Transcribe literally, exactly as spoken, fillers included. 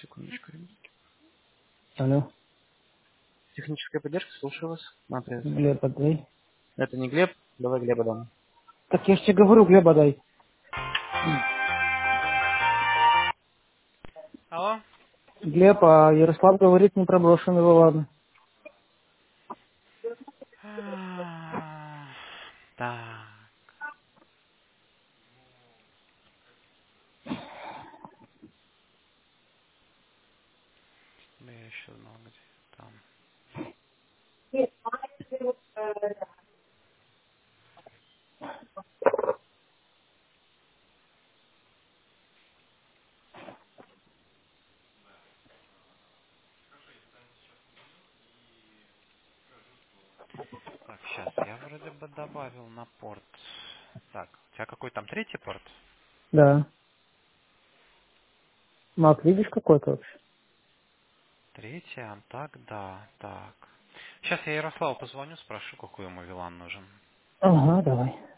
Секундочку, ребятки. Алло, Техническая поддержка, слушаю вас. На привет. Глеб, дай. Это не Глеб, давай Глеба дам. Так я же тебе говорю, Глеба дай. Алло? Глеб, а Ярослав говорит, не проброшен его, ладно. А, Так, да я еще знал, где там. Так, сейчас, я вроде бы добавил на порт. Так, у тебя какой там третий порт? Да. Мак, видишь какой-то вообще? Третий, а так, да, так. Сейчас я Ярославу позвоню, спрошу, какой ему вилан нужен. Ага, давай.